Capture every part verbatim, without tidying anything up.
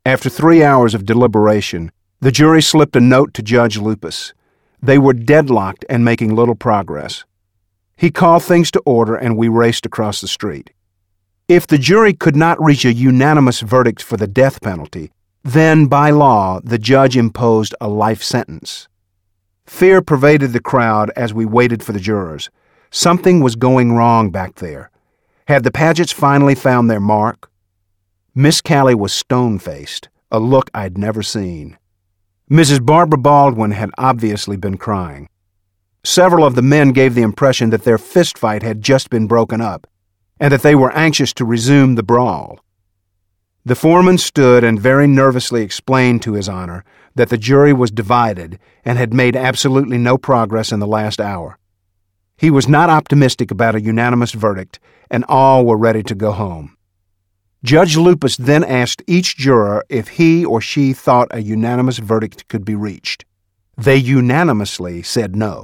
After three hours of deliberation, the jury slipped a note to Judge Lupas. They were deadlocked and making little progress. He called things to order, and we raced across the street. If the jury could not reach a unanimous verdict for the death penalty, then, by law, the judge imposed a life sentence. Fear pervaded the crowd as we waited for the jurors. Something was going wrong back there. Had the Pagets finally found their mark? Miss Callie was stone-faced, a look I'd never seen. Missus Barbara Baldwin had obviously been crying. Several of the men gave the impression that their fist fight had just been broken up, and that they were anxious to resume the brawl. The foreman stood and very nervously explained to His Honor that the jury was divided and had made absolutely no progress in the last hour. He was not optimistic about a unanimous verdict, and all were ready to go home. Judge Lupas then asked each juror if he or she thought a unanimous verdict could be reached. They unanimously said no.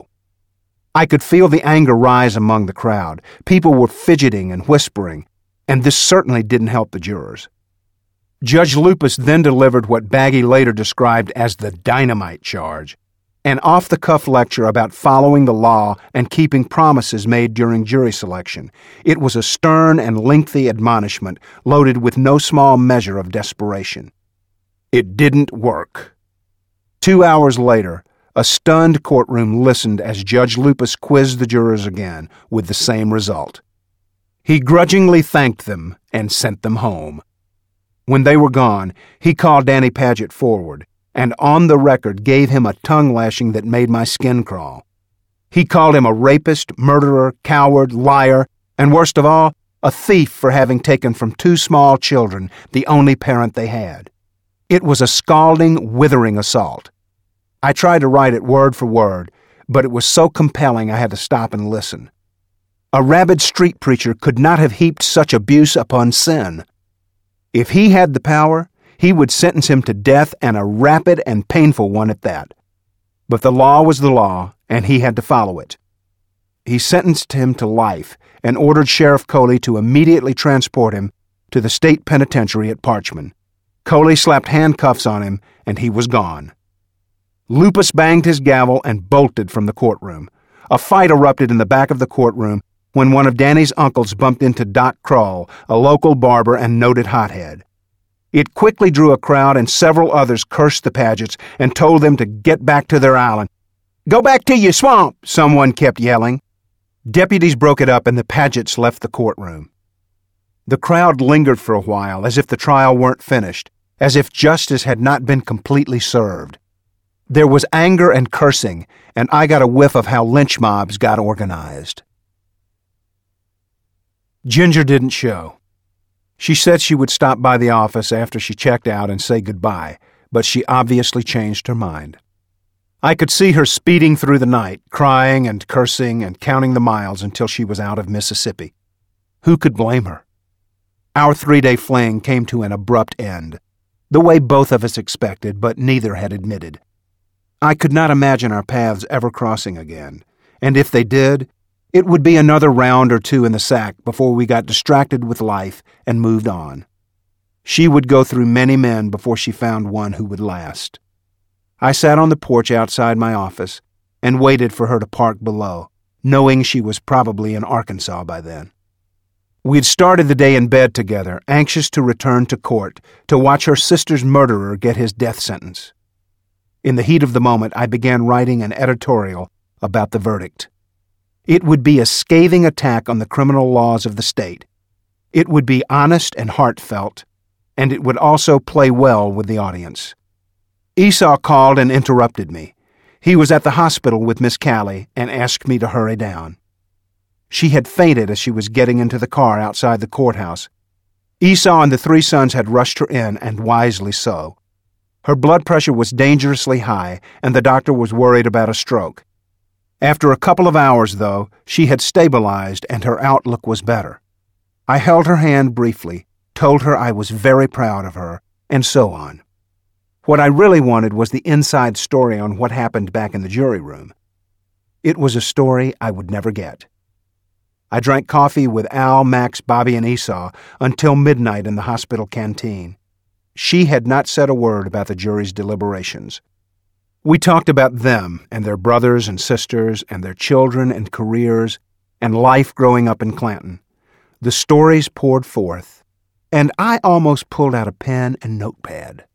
I could feel the anger rise among the crowd. People were fidgeting and whispering, and this certainly didn't help the jurors. Judge Lupas then delivered what Baggy later described as the dynamite charge, an off-the-cuff lecture about following the law and keeping promises made during jury selection. It was a stern and lengthy admonishment loaded with no small measure of desperation. It didn't work. Two hours later, a stunned courtroom listened as Judge Lupas quizzed the jurors again with the same result. He grudgingly thanked them and sent them home. When they were gone, he called Danny Paget forward, and on the record gave him a tongue-lashing that made my skin crawl. He called him a rapist, murderer, coward, liar, and worst of all, a thief for having taken from two small children the only parent they had. It was a scalding, withering assault. I tried to write it word for word, but it was so compelling I had to stop and listen. A rabid street preacher could not have heaped such abuse upon sin. If he had the power, he would sentence him to death, and a rapid and painful one at that. But the law was the law, and he had to follow it. He sentenced him to life and ordered Sheriff Coley to immediately transport him to the state penitentiary at Parchman. Coley slapped handcuffs on him, and he was gone. Lupas banged his gavel and bolted from the courtroom. A fight erupted in the back of the courtroom when one of Danny's uncles bumped into Doc Kroll, a local barber and noted hothead. It quickly drew a crowd, and several others cursed the Pagets and told them to get back to their island. "Go back to your swamp," someone kept yelling. Deputies broke it up, and the Pagets left the courtroom. The crowd lingered for a while, as if the trial weren't finished, as if justice had not been completely served. There was anger and cursing, and I got a whiff of how lynch mobs got organized. Ginger didn't show. She said she would stop by the office after she checked out and say goodbye, but she obviously changed her mind. I could see her speeding through the night, crying and cursing and counting the miles until she was out of Mississippi. Who could blame her? Our three-day fling came to an abrupt end, the way both of us expected, but neither had admitted. I could not imagine our paths ever crossing again, and if they did, it would be another round or two in the sack before we got distracted with life and moved on. She would go through many men before she found one who would last. I sat on the porch outside my office and waited for her to park below, knowing she was probably in Arkansas by then. We'd started the day in bed together, anxious to return to court to watch her sister's murderer get his death sentence. In the heat of the moment, I began writing an editorial about the verdict. It would be a scathing attack on the criminal laws of the state. It would be honest and heartfelt, and it would also play well with the audience. Esau called and interrupted me. He was at the hospital with Miss Callie and asked me to hurry down. She had fainted as she was getting into the car outside the courthouse. Esau and the three sons had rushed her in, and wisely so. Her blood pressure was dangerously high, and the doctor was worried about a stroke. After a couple of hours, though, she had stabilized and her outlook was better. I held her hand briefly, told her I was very proud of her, and so on. What I really wanted was the inside story on what happened back in the jury room. It was a story I would never get. I drank coffee with Al, Max, Bobby, and Esau until midnight in the hospital canteen. She had not said a word about the jury's deliberations. We talked about them and their brothers and sisters and their children and careers and life growing up in Clanton. The stories poured forth, and I almost pulled out a pen and notepad.